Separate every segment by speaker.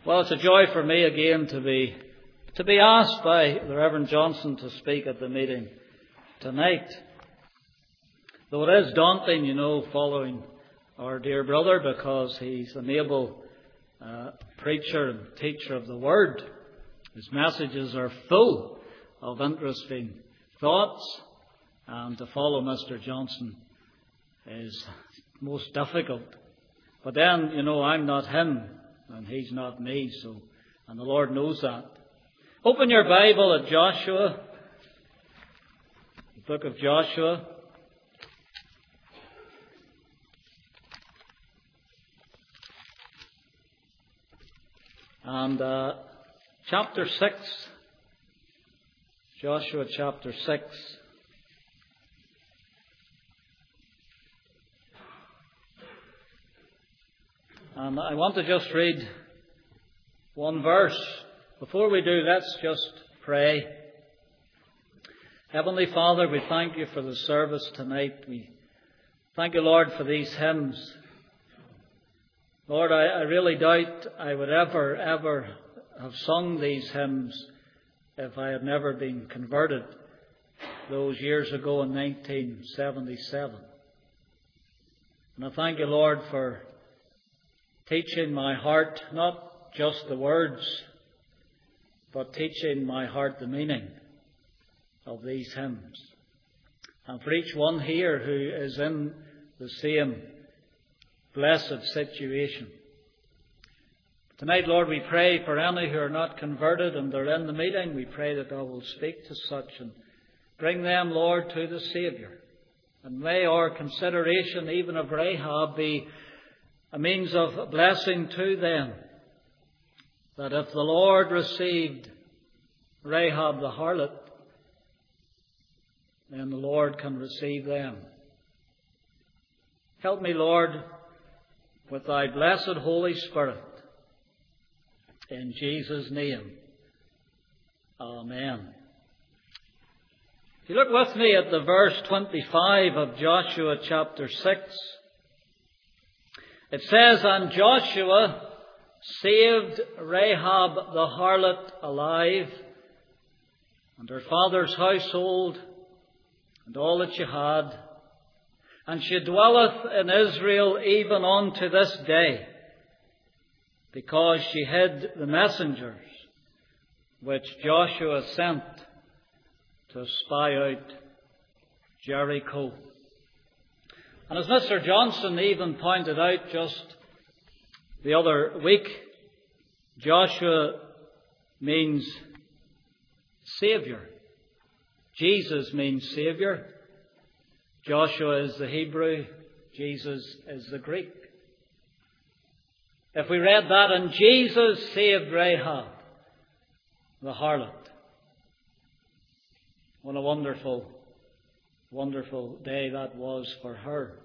Speaker 1: Well, it's a joy for me again to be asked by the Reverend Johnson to speak at the meeting tonight. Though it is daunting, following our dear brother, because he's an able preacher and teacher of the Word. His messages are full of interesting thoughts, and to follow Mr. Johnson is most difficult. But then, I'm not him, and he's not me, and the Lord knows that. Open your Bible at Joshua, the book of Joshua. And chapter 6, Joshua chapter 6. And I want to just read one verse. Before we do, let's just pray. Heavenly Father, we thank you for the service tonight. We thank you, Lord, for these hymns. Lord, I really doubt I would ever have sung these hymns if I had never been converted those years ago in 1977. And I thank you, Lord, for teaching my heart not just the words, but teaching my heart the meaning of these hymns. And for each one here who is in the same blessed situation. Tonight, Lord, we pray for any who are not converted and they're in the meeting. We pray that Thou will speak to such and bring them, Lord, to the Saviour. And may our consideration even of Rahab be a means of blessing to them, that if the Lord received Rahab the harlot, then the Lord can receive them. Help me, Lord, with Thy blessed Holy Spirit. In Jesus' name. Amen. If you look with me at the verse 25 of Joshua chapter 6, it says, "And Joshua saved Rahab the harlot alive, and her father's household, and all that she had. And she dwelleth in Israel even unto this day, because she hid the messengers which Joshua sent to spy out Jericho." And as Mr. Johnson even pointed out just the other week, Joshua means Saviour. Jesus means Saviour. Joshua is the Hebrew, Jesus is the Greek. If we read that, and Jesus saved Rahab the harlot, what a wonderful, wonderful day that was for her.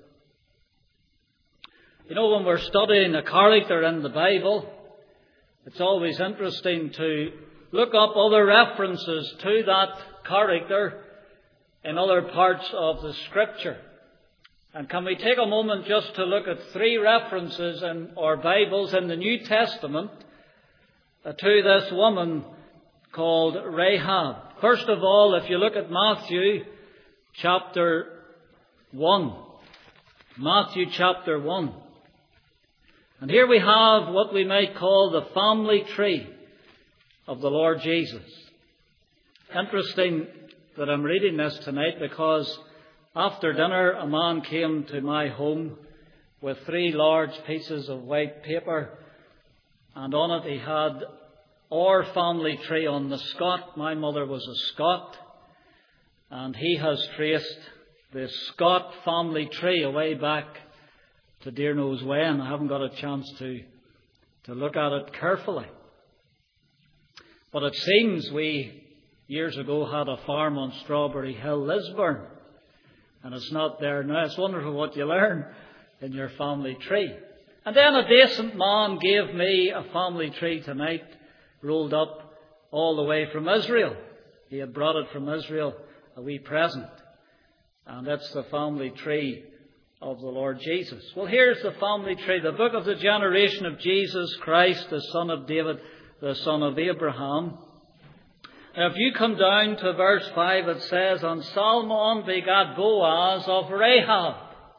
Speaker 1: When we're studying a character in the Bible, it's always interesting to look up other references to that character in other parts of the Scripture. And can we take a moment just to look at 3 references in our Bibles in the New Testament to this woman called Rahab? First of all, if you look at Matthew chapter 1. Matthew chapter 1. And here we have what we might call the family tree of the Lord Jesus. Interesting that I'm reading this tonight, because after dinner a man came to my home with 3 large pieces of white paper, and on it he had our family tree on the Scot. My mother was a Scot, and he has traced the Scott family tree away back to dear knows when. I haven't got a chance to look at it carefully. But it seems we years ago had a farm on Strawberry Hill, Lisburn, and it's not there now. It's wonderful what you learn in your family tree. And then a decent man gave me a family tree tonight, rolled up all the way from Israel. He had brought it from Israel, a wee present. And it's the family tree of the Lord Jesus. Well, here's the family tree, the book of the generation of Jesus Christ, the son of David, the son of Abraham. Now, if you come down to verse 5, it says, And Salmon begat Boaz of Rahab.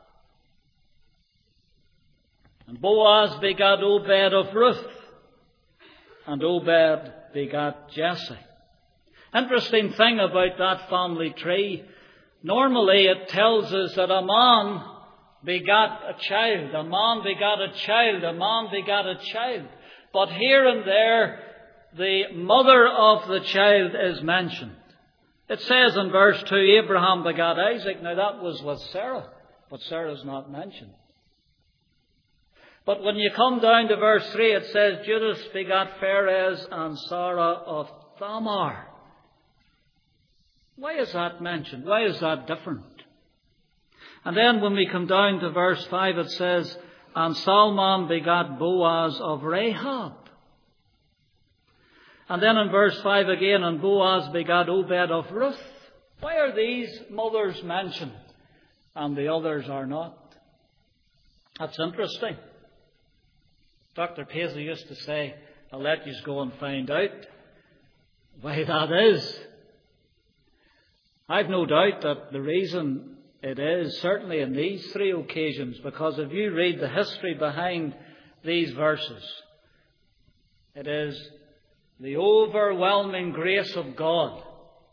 Speaker 1: And Boaz begat Obed of Ruth. And Obed begat Jesse. Interesting thing about that family tree, normally it tells us that a man begat a child, a man begat a child, a man begat a child. But here and there, the mother of the child is mentioned. It says in verse 2, Abraham begat Isaac. Now that was with Sarah, but Sarah's not mentioned. But when you come down to verse 3, it says, Judas begat Pharez and Sarah of Thamar. Why is that mentioned? Why is that different? And then when we come down to verse 5, it says, And Salmon begat Boaz of Rahab. And then in verse 5 again, And Boaz begat Obed of Ruth. Why are these mothers mentioned and the others are not? That's interesting. Dr. Paisley used to say, I'll let you go and find out why that is. I've no doubt that the reason it is, certainly in these three occasions, because if you read the history behind these verses, it is the overwhelming grace of God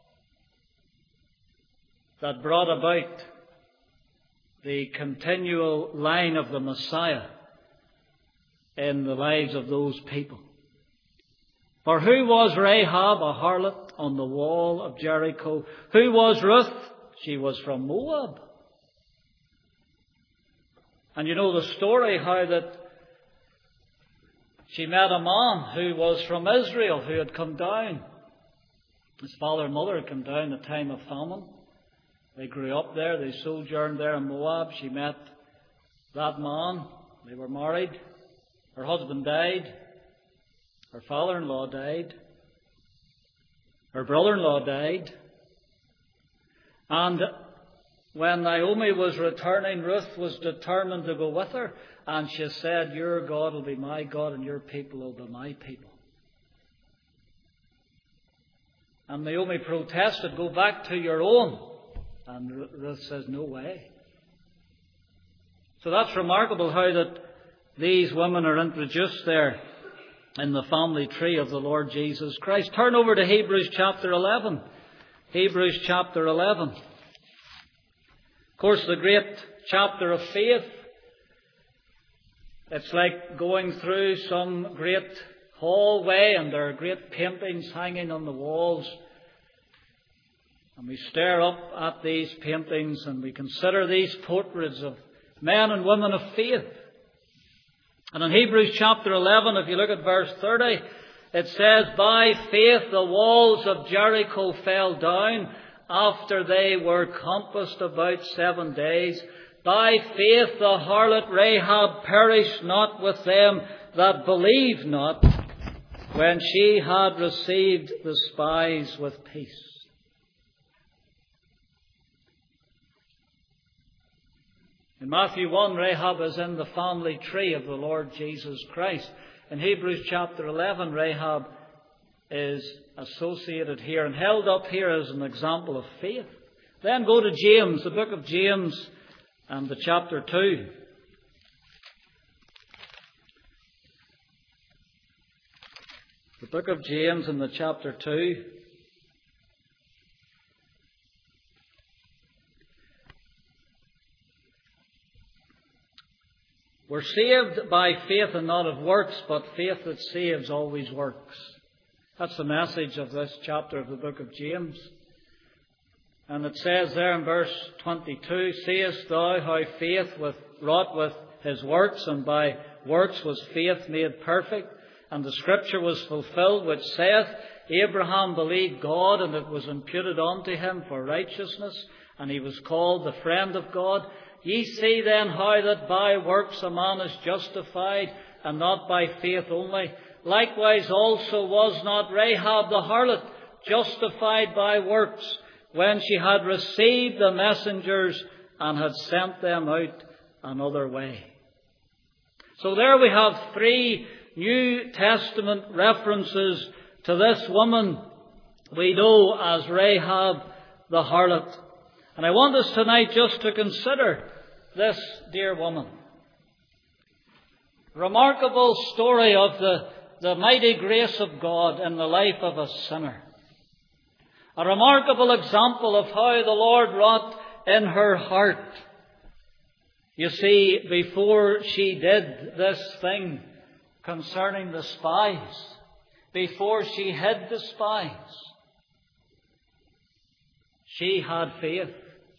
Speaker 1: that brought about the continual line of the Messiah in the lives of those people. For who was Rahab, a harlot on the wall of Jericho? Who was Ruth? She was from Moab. And you know the story, how that she met a man who was from Israel, who had come down. His father and mother had come down at the time of famine. They grew up there. They sojourned there in Moab. She met that man. They were married. Her husband died. Her father-in-law died. Her brother-in-law died. And when Naomi was returning, Ruth was determined to go with her. And she said, Your God will be my God and your people will be my people. And Naomi protested, Go back to your own. And Ruth says, No way. So that's remarkable how that these women are introduced there in the family tree of the Lord Jesus Christ. Turn over to Hebrews chapter 11. Hebrews chapter 11. Of course, the great chapter of faith. It's like going through some great hallway and there are great paintings hanging on the walls. And we stare up at these paintings and we consider these portraits of men and women of faith. And in Hebrews chapter 11, if you look at verse 30, it says, By faith the walls of Jericho fell down after they were compassed about 7 days. By faith the harlot Rahab perished not with them that believed not, when she had received the spies with peace. In Matthew 1, Rahab is in the family tree of the Lord Jesus Christ. In Hebrews chapter 11, Rahab is associated here and held up here as an example of faith. Then go to James, the book of James, and the chapter 2. The book of James and the chapter 2. We're saved by faith and not of works, but faith that saves always works. That's the message of this chapter of the book of James. And it says there in verse 22, Seest thou how faith wrought with his works, and by works was faith made perfect? And the scripture was fulfilled, which saith, Abraham believed God, and it was imputed unto him for righteousness, and he was called the friend of God. Ye see then how that by works a man is justified, and not by faith only. Likewise also was not Rahab the harlot justified by works, when she had received the messengers and had sent them out another way. So there we have 3 New Testament references to this woman we know as Rahab the harlot. And I want us tonight just to consider this dear woman. Remarkable story of the mighty grace of God in the life of a sinner. A remarkable example of how the Lord wrought in her heart. You see, before she did this thing concerning the spies, before she hid the spies, she had faith.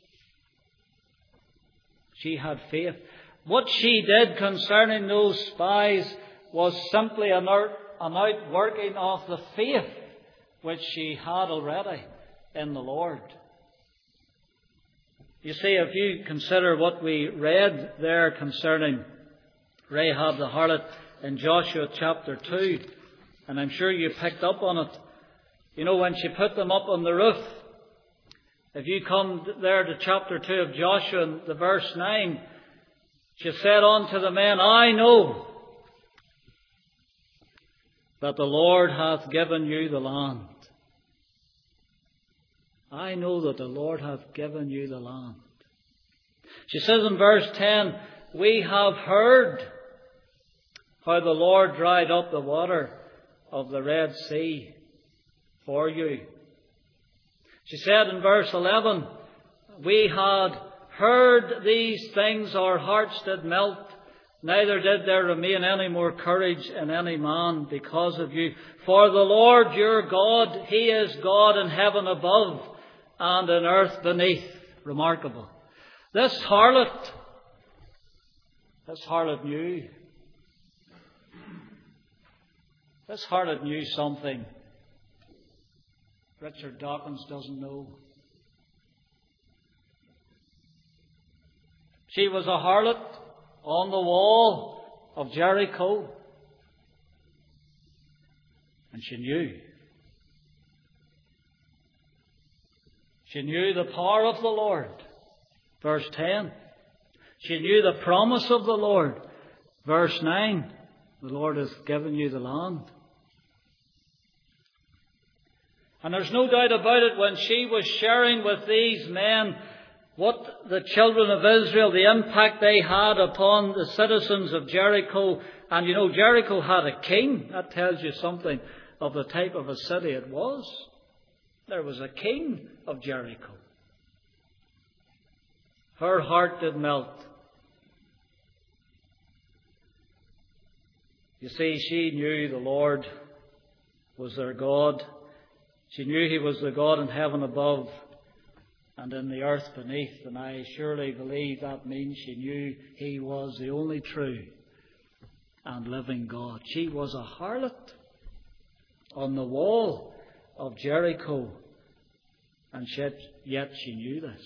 Speaker 1: She had faith. What she did concerning those spies was simply an outworking of the faith which she had already in the Lord. You see, if you consider what we read there concerning Rahab the harlot in Joshua chapter 2, and I'm sure you picked up on it. You know, when she put them up on the roof, if you come there to chapter 2 of Joshua, and the verse 9, she said unto the men, I know that the Lord hath given you the land. I know that the Lord hath given you the land. She says in verse 10, we have heard how the Lord dried up the water of the Red Sea for you. She said in verse 11, we had heard these things, our hearts did melt, neither did there remain any more courage in any man because of you. For the Lord your God, He is God in heaven above and in earth beneath. Remarkable. This harlot knew. This harlot knew something Richard Dawkins doesn't know. She was a harlot on the wall of Jericho. And she knew. She knew the power of the Lord. Verse 10. She knew the promise of the Lord. Verse 9. The Lord has given you the land. And there's no doubt about it, when she was sharing with these men what the children of Israel, the impact they had upon the citizens of Jericho. And you know, Jericho had a king. That tells you something of the type of a city it was. There was a king of Jericho. Her heart did melt. You see, she knew the Lord was their God. She knew He was the God in heaven above and in the earth beneath. And I surely believe that means she knew He was the only true and living God. She was a harlot on the wall of Jericho, and yet she knew this.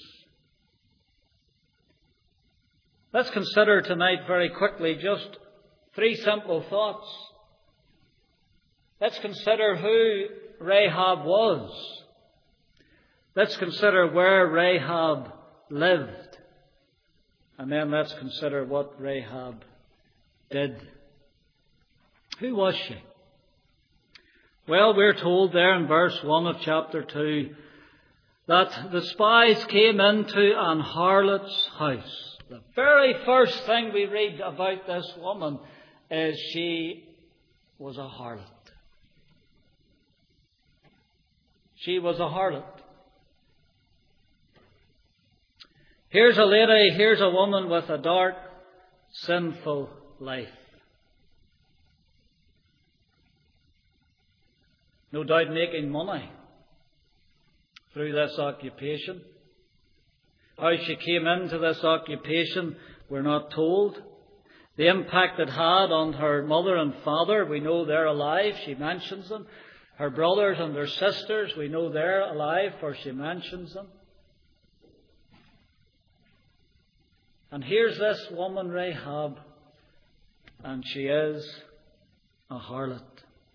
Speaker 1: Let's consider tonight very quickly just 3 simple thoughts. Let's consider who Rahab was. Let's consider where Rahab lived. And then let's consider what Rahab did. Who was she? Well, we're told there in verse 1 of chapter 2 that the spies came into an harlot's house. The very first thing we read about this woman is she was a harlot. She was a harlot. Here's a lady, here's a woman with a dark, sinful life. No doubt making money through this occupation. How she came into this occupation, we're not told. The impact it had on her mother and father, we know they're alive, she mentions them. Her brothers and their sisters, we know they're alive, for she mentions them. And here's this woman, Rahab, and she is a harlot.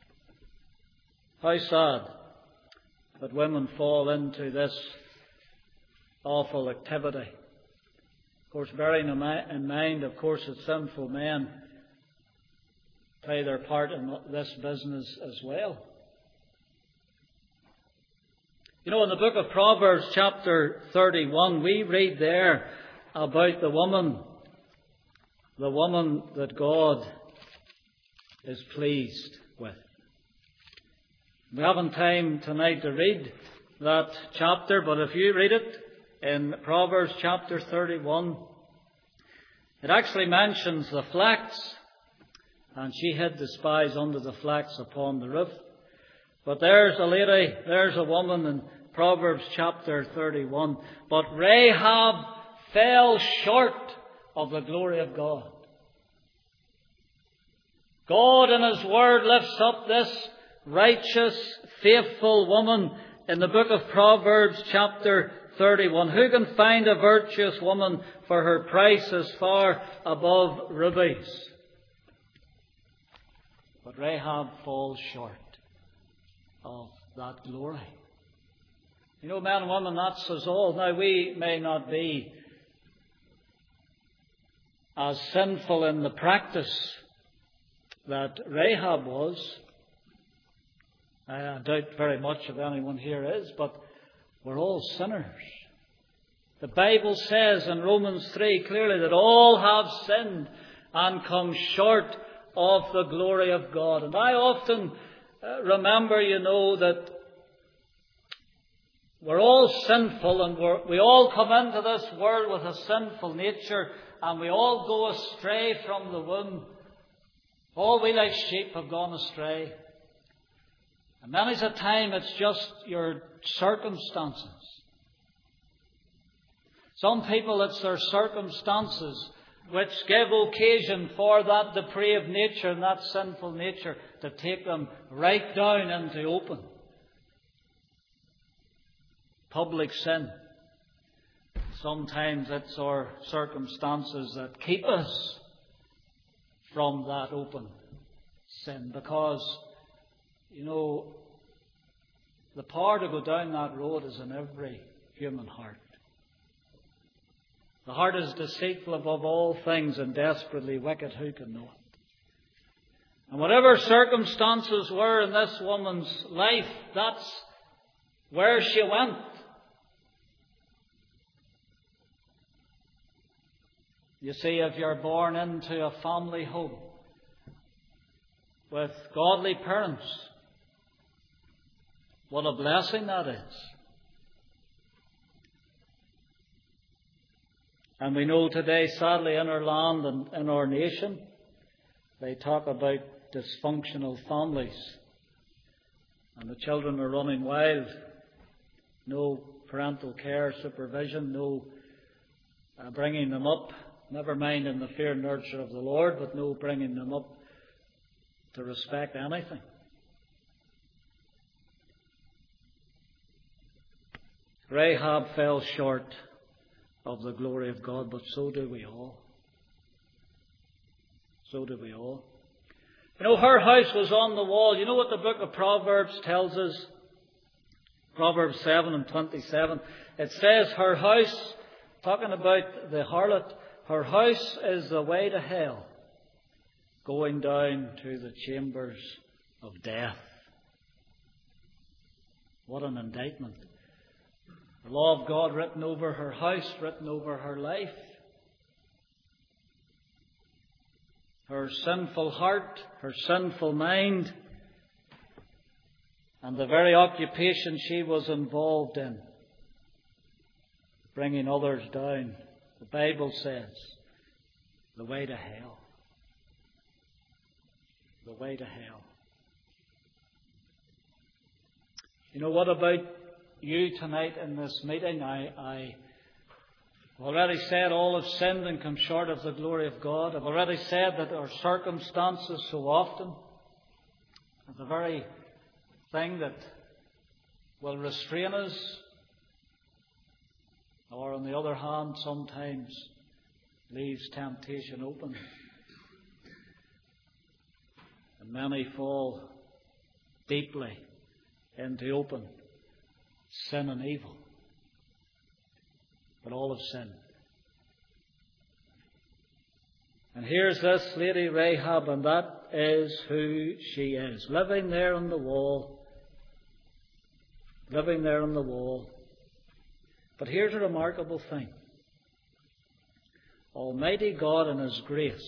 Speaker 1: How sad that women fall into this awful activity. Of course, bearing in mind, of course, that sinful men play their part in this business as well. You know, in the book of Proverbs, chapter 31, we read there about the woman that God is pleased with. We haven't time tonight to read that chapter, but if you read it in Proverbs chapter 31, it actually mentions the flax, and she hid the spies under the flax upon the roof. But there's a woman in Proverbs chapter 31. But Rahab fell short of the glory of God. God in His Word lifts up this righteous, faithful woman in the book of Proverbs chapter 31. Who can find a virtuous woman, for her price is far above rubies? But Rahab falls short of that glory. You know, men and women, that's us all. Now, we may not be as sinful in the practice that Rahab was. I doubt very much if anyone here is, but we're all sinners. The Bible says in Romans 3 clearly that all have sinned and come short of the glory of God. And I often remember, that we're all sinful, and we all come into this world with a sinful nature, and we all go astray from the womb. All we like sheep have gone astray. And many's a time it's just your circumstances. Some people, it's their circumstances which give occasion for that depraved nature and that sinful nature to take them right down into open public sin. Sometimes it's our circumstances that keep us from that open sin, because, the power to go down that road is in every human heart. The heart is deceitful above all things and desperately wicked. Who can know it? And whatever circumstances were in this woman's life, that's where she went. You see, if you're born into a family home with godly parents, what a blessing that is. And we know today, sadly, in our land and in our nation, they talk about dysfunctional families. And the children are running wild. No parental care, supervision, no bringing them up. Never mind in the fear and nurture of the Lord, but no bringing them up to respect anything. Rahab fell short of the glory of God, but so do we all. So do we all. Her house was on the wall. You know what the book of Proverbs tells us? Proverbs 7:27. It says her house, talking about the harlot, her house is the way to hell, going down to the chambers of death. What an indictment. The law of God written over her house, written over her life. Her sinful heart, her sinful mind, and the very occupation she was involved in, bringing others down. The Bible says, the way to hell. The way to hell. What about you tonight in this meeting? I already said all have sinned and come short of the glory of God. I've already said that our circumstances so often are the very thing that will restrain us, or on the other hand, sometimes leaves temptation open. And many fall deeply into open sin and evil. But all have sinned And here's this Lady Rahab, and that is who she is. Living there on the wall. Living there on the wall. But here's a remarkable thing. Almighty God in His grace.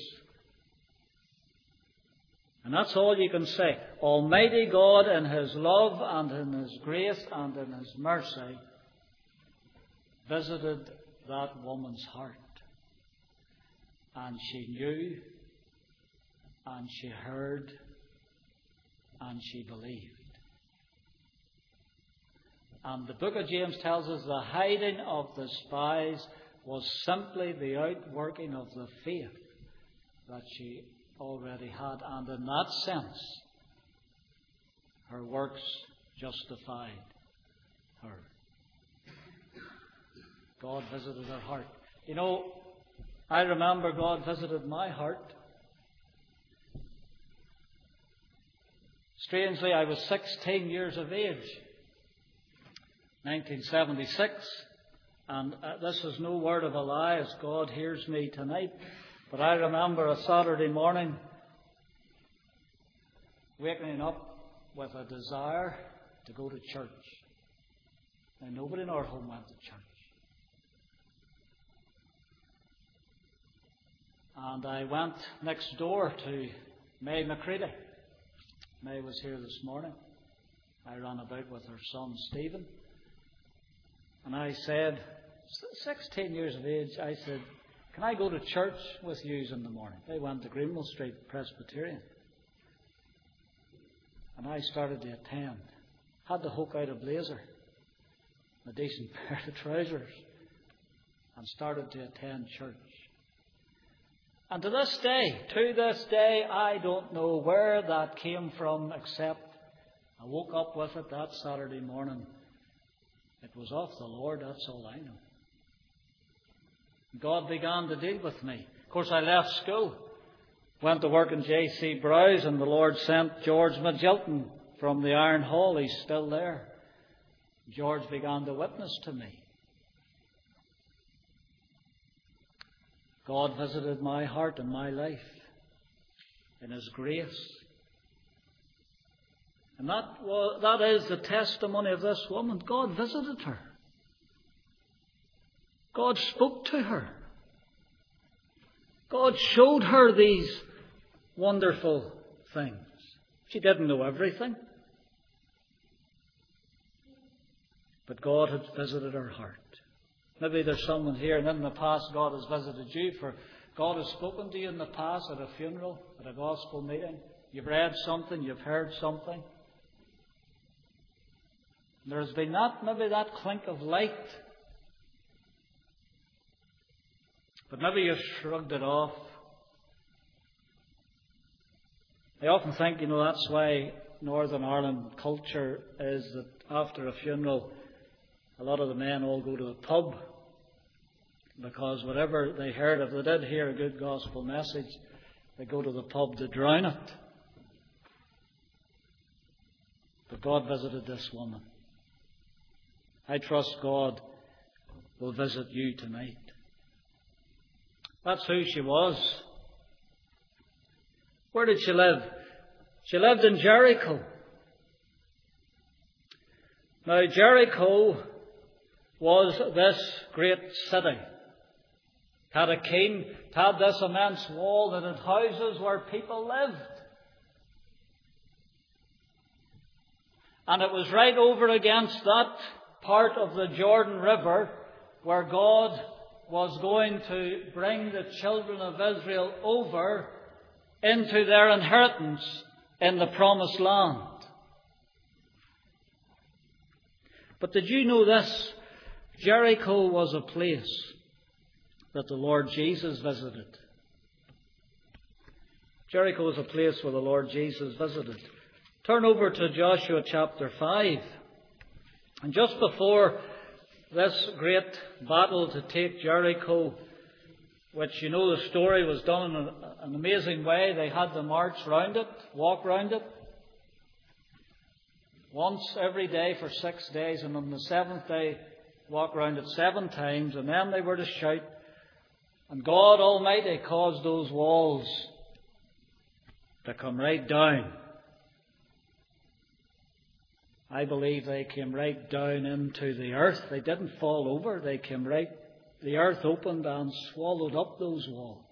Speaker 1: And that's all you can say. Almighty God in His love and in His grace and in His mercy visited that woman's heart. And she knew, and she heard, and she believed. And the book of James tells us the hiding of the spies was simply the outworking of the faith that she already had. And in that sense, her works justified her. God visited her heart. You know, I remember God visited my heart. Strangely, I was 16 years of age, 1976, and this is no word of a lie as God hears me tonight, but I remember a Saturday morning waking up with a desire to go to church. Now, nobody in our home went to church. And I went next door to May McCready. May was here this morning. I ran about with her son Stephen. And I said, 16 years of age, I said, can I go to church with you in the morning? They went to Greenwell Street Presbyterian. And I started to attend. Had to hook out a blazer, a decent pair of trousers, and started to attend church. And to this day, I don't know where that came from, except I woke up with it that Saturday morning. It was of the Lord, that's all I know. God began to deal with me. Of course, I left school, went to work in J.C. Browse, and the Lord sent George McGilton from the Iron Hall. He's still there. George began to witness to me. God visited my heart and my life in His grace. And that is the testimony of this woman. God visited her. God spoke to her. God showed her these wonderful things. She didn't know everything. But God had visited her heart. Maybe there's someone here, and in the past God has visited you. For God has spoken to you in the past at a funeral, at a gospel meeting. You've read something, you've heard something. There's been maybe that clink of light. But maybe you've shrugged it off. I often think, that's why Northern Ireland culture is that after a funeral, a lot of the men all go to the pub. Because whatever they heard, if they did hear a good gospel message, they go to the pub to drown it. But God visited this woman. I trust God will visit you tonight. That's who she was. Where did she live? She lived in Jericho. Now, Jericho was this great city. It had a king, it had this immense wall, and it had houses where people lived. And it was right over against that part of the Jordan River where God was going to bring the children of Israel over into their inheritance in the promised land. But did you know this? Jericho was a place that the Lord Jesus visited. Jericho was a place where the Lord Jesus visited. Turn over to Joshua chapter 5. And just before this great battle to take Jericho, which the story was done in an amazing way. They had to march round it, walk round it, once every day for 6 days, and on the seventh day walk round it 7 times, and then they were to shout, And God Almighty caused those walls to come right down. I believe they came right down into the earth. They didn't fall over. They came right. The earth opened and swallowed up those walls.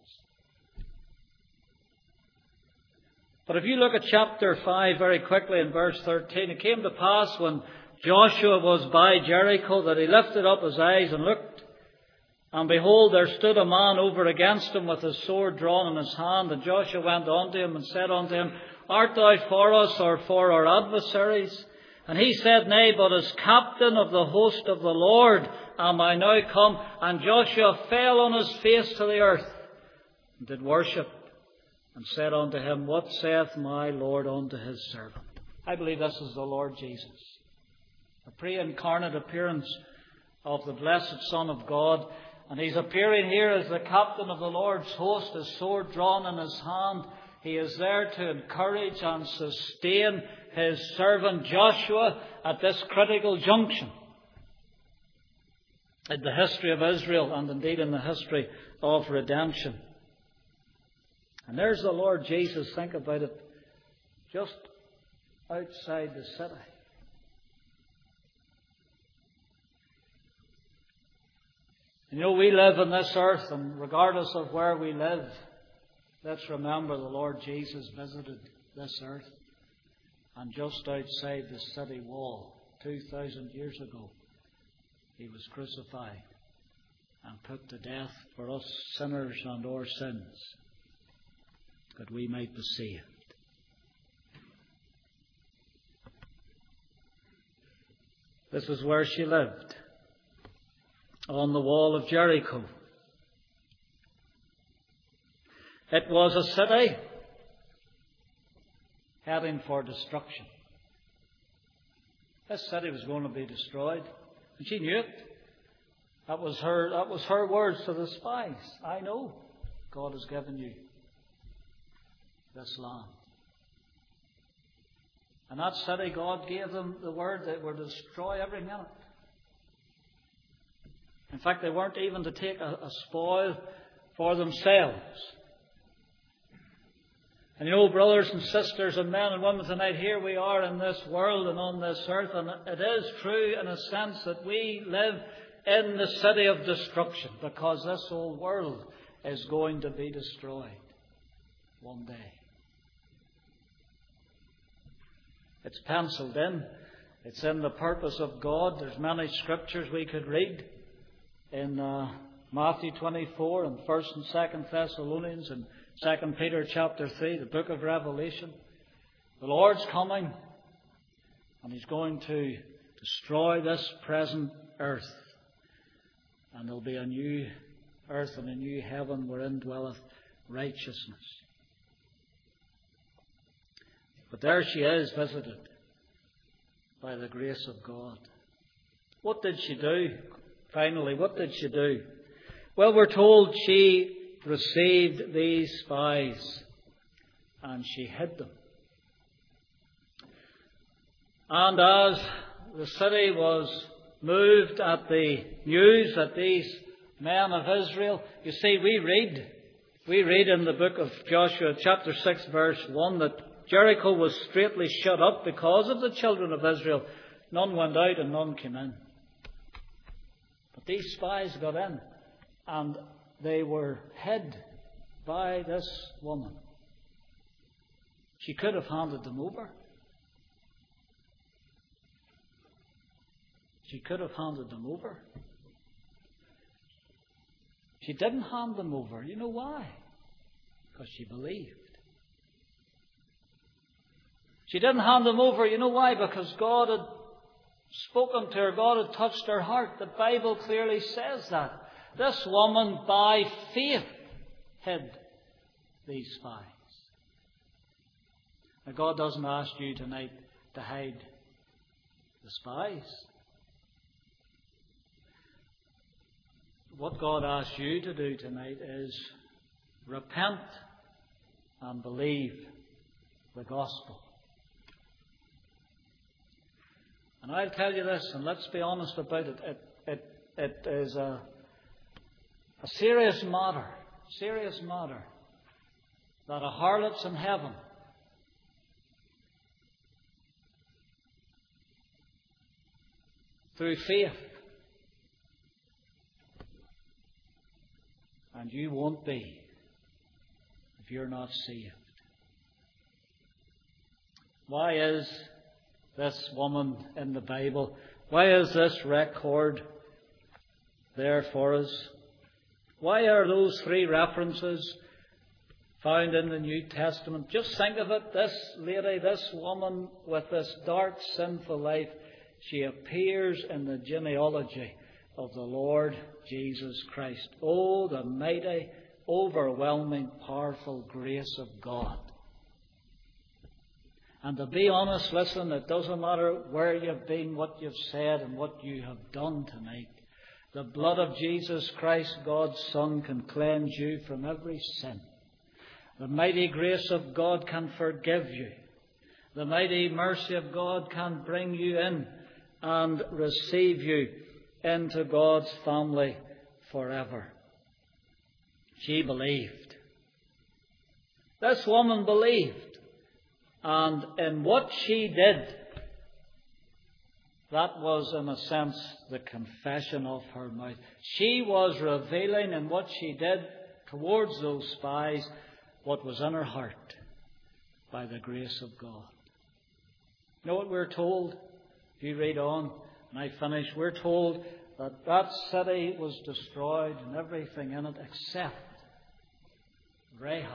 Speaker 1: But if you look at chapter 5 very quickly in verse 13, it came to pass when Joshua was by Jericho that he lifted up his eyes and looked, and behold, there stood a man over against him with his sword drawn in his hand. And Joshua went unto him and said unto him, Art thou for us or for our adversaries? And he said, Nay, but as captain of the host of the Lord am I now come. And Joshua fell on his face to the earth, and did worship, and said unto him, What saith my Lord unto his servant? I believe this is the Lord Jesus. A pre-incarnate appearance of the blessed Son of God. And he's appearing here as the captain of the Lord's host, his sword drawn in his hand. He is there to encourage and sustain his servant Joshua at this critical junction in the history of Israel and indeed in the history of redemption. And there's the Lord Jesus, think about it, just outside the city. You know, we live on this earth, and regardless of where we live, let's remember the Lord Jesus visited this earth. And just outside the city wall, 2,000 years ago, he was crucified and put to death for us sinners and our sins, that we might be saved. This is where she lived, on the wall of Jericho. It was a city heading for destruction. This city was going to be destroyed, and she knew it. That was her words to the spies. I know God has given you this land. And that city, God gave them the word that would destroy every minute. In fact, they weren't even to take a spoil for themselves. And you know, brothers and sisters and men and women tonight, here we are in this world and on this earth, and it is true in a sense that we live in the city of destruction, because this whole world is going to be destroyed one day. It's penciled in. It's in the purpose of God. There's many scriptures we could read in Matthew 24 and 1st and 2nd Thessalonians and 2 Peter chapter 3, the book of Revelation. The Lord's coming, and He's going to destroy this present earth. And there'll be a new earth and a new heaven wherein dwelleth righteousness. But there she is, visited by the grace of God. What did she do? Finally, what did she do? Well, we're told she received these spies and she hid them. And as the city was moved at the news that these men of Israel, you see, we read in the book of Joshua chapter 6 verse 1 that Jericho was straitly shut up because of the children of Israel. None went out and none came in. But these spies got in, and they were hid by this woman. She could have handed them over. She could have handed them over. She didn't hand them over. You know why? Because she believed. She didn't hand them over. You know why? Because God had spoken to her. God had touched her heart. The Bible clearly says that. This woman, by faith, hid these spies. Now, God doesn't ask you tonight to hide the spies. What God asks you to do tonight is repent and believe the gospel. And I'll tell you this, and let's be honest about it. It is A serious matter, that a harlot's in heaven. Through faith. And you won't be if you're not saved. Why is this woman in the Bible? Why is this record there for us? Why are those three references found in the New Testament? Just think of it. This lady, this woman with this dark, sinful life, she appears in the genealogy of the Lord Jesus Christ. Oh, the mighty, overwhelming, powerful grace of God. And to be honest, listen, it doesn't matter where you've been, what you've said, and what you have done tonight. The blood of Jesus Christ, God's Son, can cleanse you from every sin. The mighty grace of God can forgive you. The mighty mercy of God can bring you in and receive you into God's family forever. She believed. This woman believed. And in what she did, that was, in a sense, the confession of her mouth. She was revealing in what she did towards those spies what was in her heart by the grace of God. You know what we're told? If you read on, and I finish, we're told that that city was destroyed and everything in it except Rahab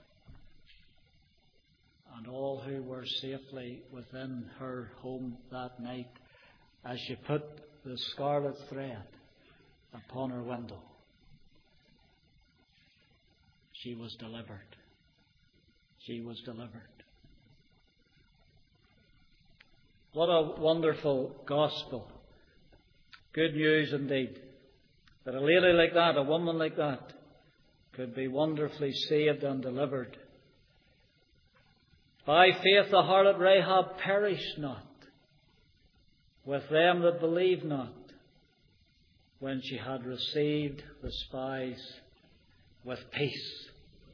Speaker 1: and all who were safely within her home that night as she put the scarlet thread upon her window. She was delivered. She was delivered. What a wonderful gospel. Good news indeed. That a lady like that, a woman like that, could be wonderfully saved and delivered. By faith the harlot Rahab perished not with them that believe not, when she had received the spies with peace.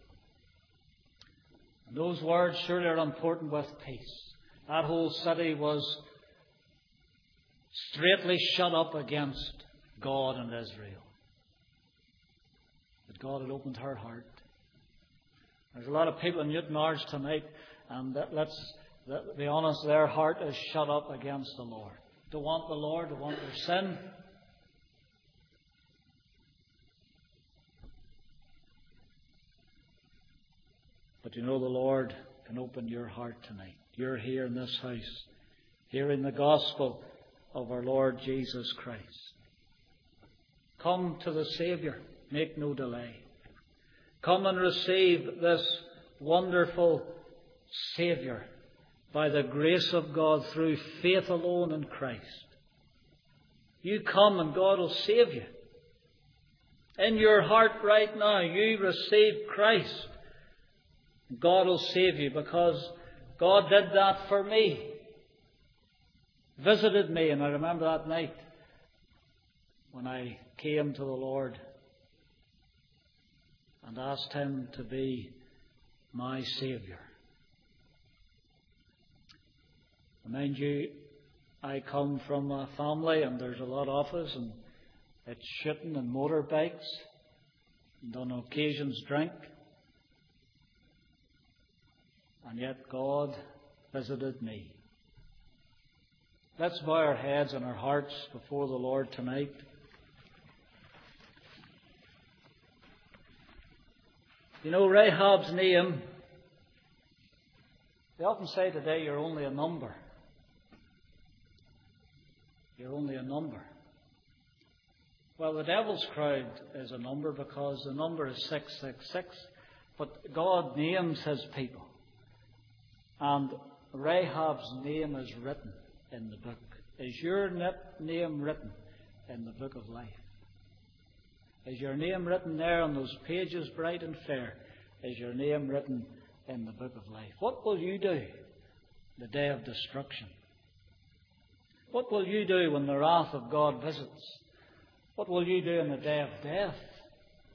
Speaker 1: And those words surely are important, with peace. That whole city was straightly shut up against God and Israel. But God had opened her heart. There's a lot of people in Newtownards tonight, and let's be honest, their heart is shut up against the Lord. They want the Lord, they want their sin. But you know the Lord can open your heart tonight. You're here in this house, hearing the gospel of our Lord Jesus Christ. Come to the Saviour. Make no delay. Come and receive this wonderful Saviour by the grace of God through faith alone in Christ. You come and God will save you. In your heart right now, you receive Christ. God will save you, because God did that for me. Visited me, and I remember that night when I came to the Lord and asked Him to be my Saviour. And mind you, I come from a family, and there's a lot of us, and it's shooting and motorbikes, and on occasions drink. And yet God visited me. Let's bow our heads and our hearts before the Lord tonight. You know, Rahab's name, they often say today, you're only a number. You're only a number. Well, the devil's crowd is a number because the number is 666. But God names His people. And Rahab's name is written in the book. Is your name written in the book of life? Is your name written there on those pages bright and fair? Is your name written in the book of life? What will you do the day of destruction? What will you do when the wrath of God visits? What will you do in the day of death?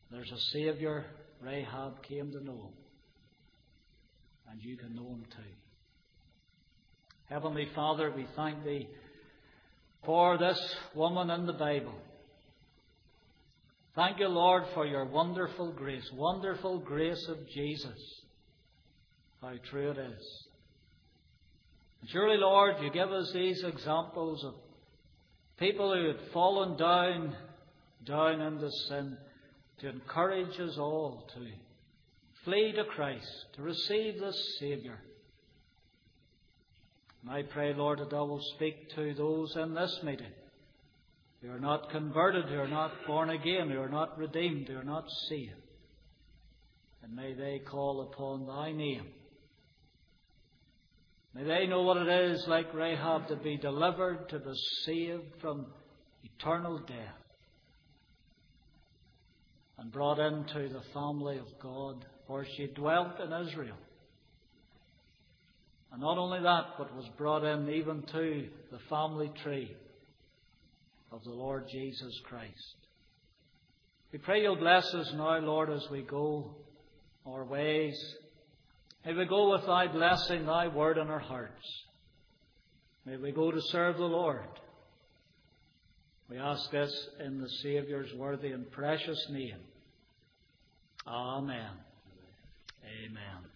Speaker 1: There's a Saviour Rahab came to know, and you can know him too. Heavenly Father, we thank Thee for this woman in the Bible. Thank you, Lord, for your wonderful grace of Jesus. How true it is. And surely, Lord, you give us these examples of people who had fallen down into sin, to encourage us all to flee to Christ, to receive this Saviour. And I pray, Lord, that Thou will speak to those in this meeting who are not converted, who are not born again, who are not redeemed, who are not saved. And may they call upon Thy name. May they know what it is, like Rahab, to be delivered, to be saved from eternal death, and brought into the family of God, for she dwelt in Israel. And not only that, but was brought in even to the family tree of the Lord Jesus Christ. We pray You'll bless us now, Lord, as we go our ways. May we go with Thy blessing, Thy word in our hearts. May we go to serve the Lord. We ask this in the Saviour's worthy and precious name. Amen. Amen.